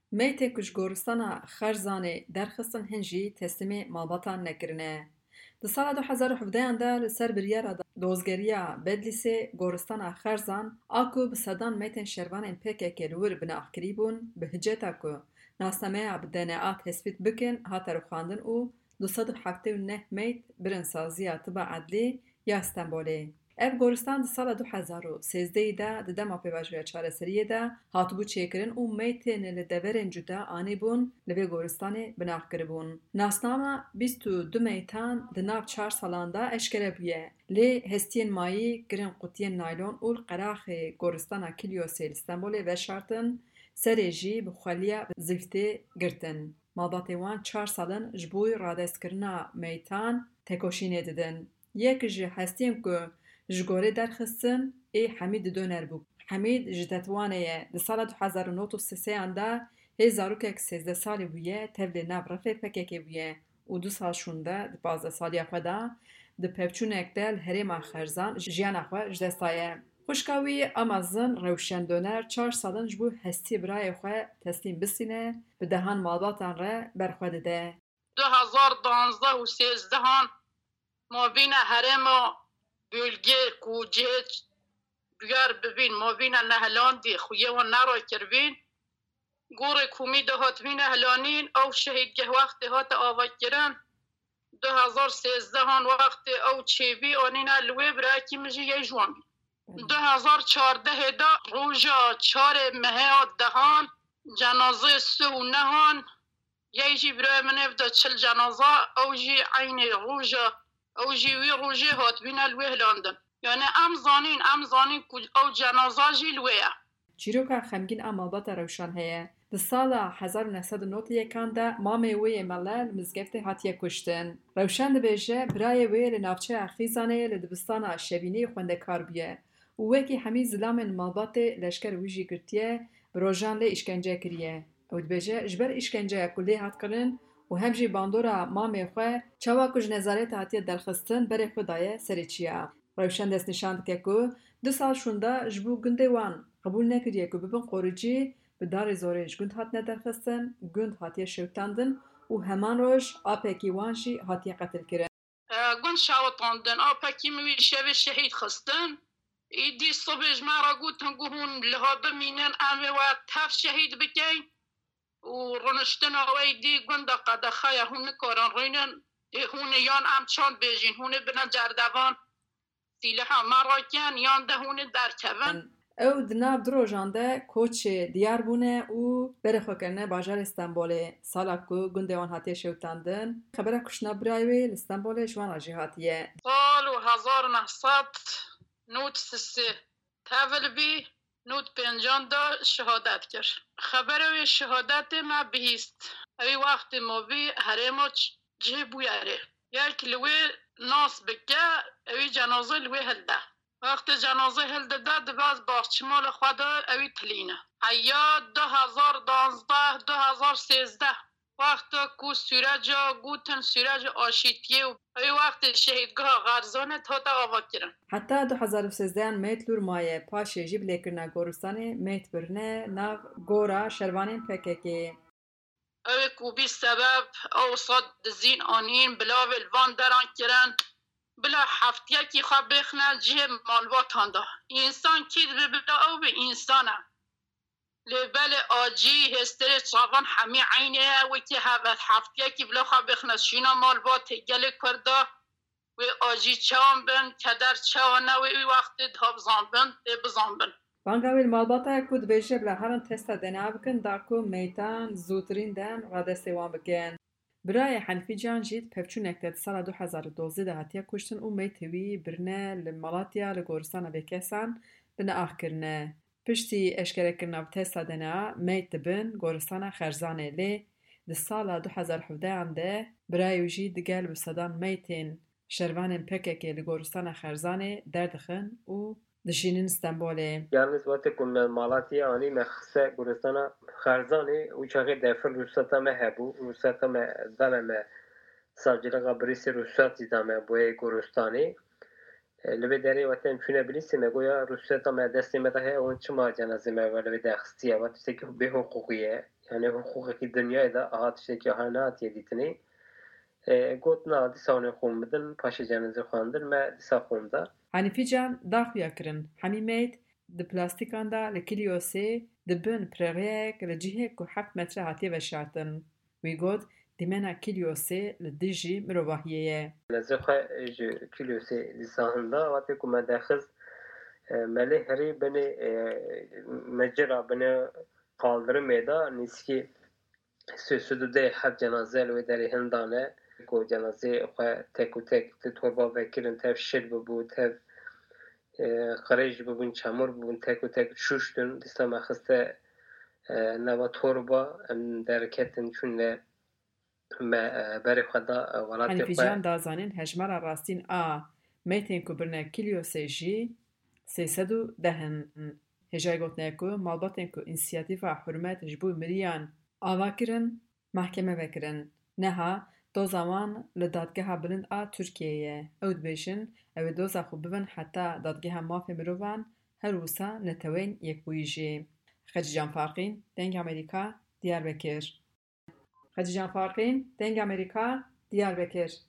میت کش گورستانا خرزانه درخستن هنجی تسلیمی مالباتان نکرنه. ده سال 2017 ده لسر بریارا دوزگریا بدلیسه گورستانا خرزان آکو بسدان میتن شروان پکه که لور بناخ کریبون به هجتا که ناسنامه بدنعات تثبیت بکن هاتر خواندن او 279 میت برنسازی طبع عدلی یا استنبولی. اف گورستان ده سال 2013 ده دما پیواجویا چاره سریه ده هاتبو چیکرن او میتین لدورن جدا آنی بون لوی گورستان بناخ کربون. ناسنامه 22 میتان ده ناف 4 سالان ده اشکره بیه. لی هستین مایی گرن قطین نایلون اول قراخ گورستان کلیوسی استانبول و شارتن سریجی بخالیا زفته گرتن. مالباتیوان 4 سالن جبوی رادست کرنا میتان تکوشینه ددن. یک جه هستیم که جگوره درخستن ای حمید دونر بو. حمید جدتوانه ده سال 2093 انده هزاروکک 13 سالی بویه تبلی نو رفه پککی بویه و 2 سال شونده ده 15 سالی خدا ده پفچونک دل هریما خرزان جیان اخوه جدستایه. خوشکاوی امازن روشن دونر 4 سالن جبو هستی برای خواه تسلیم بسینه به دهان مالباتان ره برخواه ده. 2012 و 13 ما بین هرم بلگه کوجه بیار ببین ما بین نهلان دی خویه و نرا کربین گور کومی ده هات بین هلانین او شهیدگه وقت هات آواد کرن 2013 وقت او چیبی آنینا لوی براکی مجی یه جوان بی 2014 دا روژا 4 مهه دهان جنازه 39 یه جی برای منف دا 40 جنازه او جی عین روژا او جی وی روژه هات بین لوی هلاندن یعنی ام زانین او جنازه جی لویه. چیروکا خمگین امالبات روشن هیه. ده سال 1991 ده مامه وی ملل مزگفت هاتیه کشتن. روشن ده بیجه برای وی لنافچه اخیزانه لدبستان شبینی خونده کار بیه. و وکی همی زلام مالبات لشکر ویجی گرتیه بروژان لی اشکنجه کریه. او ده بیجه جبر اشکنجه کلی هات کرن و همجی باندورا مامه خواه چوا کج نظارت هاتیه درخستن بره خدایه سری چیه. روشن دست نشاند که 2 سال شونده جبو گنده وان قبول نکریه که ببین قورجی به دار زورش گند هات ندرخستن گند هاتیه شوتاندن و همان روش آپکی وانشی هاتیه قتل کرن. گند شاوتاندن آپکی موی شب شهید خستن ایدی صبح مرا گوتن گوهون لها بمینن امه و تف شهید بکن و رنشتن آوی دی گند قدخای هون کاران رینن هون یان امچان بیجین هون بنا جردوان سیلحا مراکن یان ده هون درکون. او دناب دروژانده کوچ دیار بونه و بره خوکرنه باجار استانبول سالا کو گنده وان هاتیه شوتاندن خبره کشنا برایوی استانبول جوان آجی هاتیه. سال 1993 تاول بی نوت پنجان دا شهادت کرد. خبره شهادت ما بهیست. اوی وقت ما بی هرمو جه بویاره. یک لوی ناس بکه اوی جنازه لوی هلده. وقت جنازه هلده داد باز باخچمال خود اوی تلینه. حیا 2012 2013 وقت کو سورجا گوتن سورج آشیتیه و اوی وقت شهیدگاه غرزانه تا آواد کرن. حتی 2013 میت لور مایه پاشه جیب لیکرنا گورستانه میت برنه ناو گورا شروانین پککی. اوی کوبی سبب او صد زین آنین بلا ولوان دران کرن بلا هفتیه کی خواه بخنه جه مالوات هنده انسان کید بلا او به انسانه لبل آجی هستر چاقان همی عینه و که هفتیه کی بلا خواه بخنه شینا مالوات گل کرده و آجی چوان بن کدر چوانه و وقت دهبزان بن بزان بن. بانگاویل مالباتا کود بیشه بلا هران تستا دنا بکن داکو میتان زودرین دن و دستی وان بکن. برای حنفی جان جید پفچونک ده سال 2012 ده هاتیه کشتن و میتوی برنه لمالاتیا لگورستان بکسان بنا آخ کرنه. پشتی اشکره کرنه و تستا دنا میت بن گورستان خرزانه لی ده سال 2017 ده برای وجی دگل بسدان میتین شروان پککی لگورستان خرزانه دردخن و دشینن استانبوله. Yalnız vate kun Malatya ani mexse Gürcistan Xarzani uçağı defir Rusyata me hebu Rusyata me dame me savcılığa birisi Rusyat zidame bu Gürcistan'ı lebe deri vate mümküne bilirse me goya Rusyata me destime dahe on çıma cenaze me ve lebe dextiye vate ki be hukukiye yani hukukeki dünyayı da ahat şeki hanat yeditini got na disane xum bidin paşa cenaze xandin me disa xumda Hanifican daxuya kirin hemîmet di plastikan da li kîlyosê dibin pireyek li cihê ku 7 metre hatiye veşartin. Wî got dîmena kîlyosê li dijî mirovahiyê ye. Nezixwe ji kîlosê dîsahında watê ku me daxiz melê herî binê mecira binê qaldırımê da nîskî südûdê hev cenaze li wê derê hin dane ku cenazê xwe tek û tek di torba vekirin tev şil bibû tev qirêj bibûn çemûr bibûn tek û tek şûştin dîsta me xiste nava torba em derketin çûne me berê xwe da welatê xwe Hanifican da zanin hejmara rastîn a mêtên ku birine kîlyosê jî 310 in. Hêjayê gotine ku malbatên ku înisiyatîfa hurmet ji bo miriyan ava kirin mehkeme vekirin. Neha doza wan li Dadgeha Bilind a Tirkiyeyê. Ew dibêjin ew ê doza xwe bibin heta Dadgeha Mafê Mirovan her wisa netewên Yekbûyî jî. Xecican Farqîn, Dengê Amerîka, Diyarbekir. Xecican Farqîn, Dengê Amerîka, Diyarbekir.